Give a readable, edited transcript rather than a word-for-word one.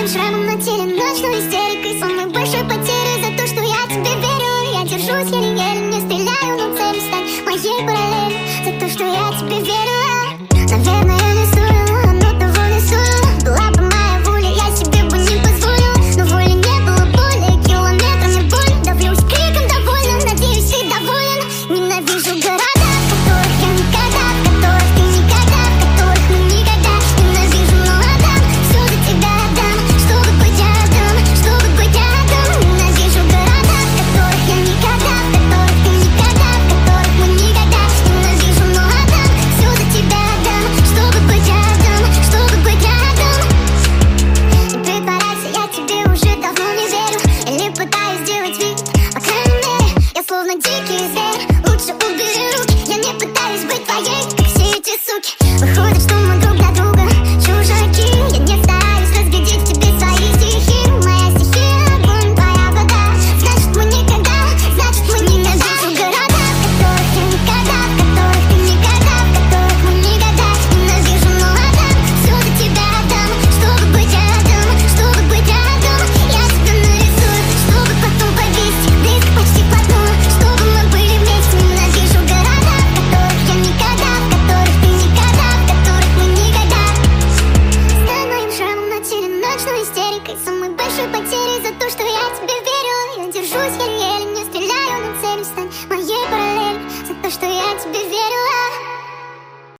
моим шрамом на теле, ночной истерикой, самой большой потерей за то, что я тебе верю. Я держусь еле-еле, не стреляю, но цель стать моей параллелью за то, что я тебе верю. Наверное, я не стою, оно того не стою. Была бы моя воля, я себе бы не позволил, но воли не было, боли километрами боль. Давлюсь криком довольно, надеюсь, ты доволен. Ненавижу города, в которых я никогда, в которых ты никогда, в которых мы никогда. Ненавижу, но отдам, все за тебя отдам, чтобы быть рядом, чтобы быть рядом. Ненавижу города, в которых я никогда, в которых ты никогда, в которых мы никогда. Ненавижу, но отдам, все за тебя отдам, чтобы быть рядом, чтобы быть рядом. Не притворяйся, я тебе уже давно не верю, или пытаюсь сделать вид, по крайней мере, я словно дикий зверь. Лучше убери руки, я не пытаюсь быть твоей, как все эти суки. Выходит, что мы друг для друга чужаки. Я не стараюсь разглядеть в тебе свои стихи. Моя стихия — огонь, твоя вода. Значит, мы никогда, значит, мы ненавижу города, в которых я никогда, в которых ты никогда, в которых мы никогда. Ненавижу, но отдам, все за тебя отдам, чтобы быть рядом, чтобы быть рядом. Я тебя нарисую, чтобы потом повесить близко, почти вплотную, чтобы мы были вместе. Ненавижу города, в которых я никогда, в которых ты никогда, в которых мы никогда. Стань моим шрамом на теле, ночной истерикой, самой большой потерей за то, что я тебе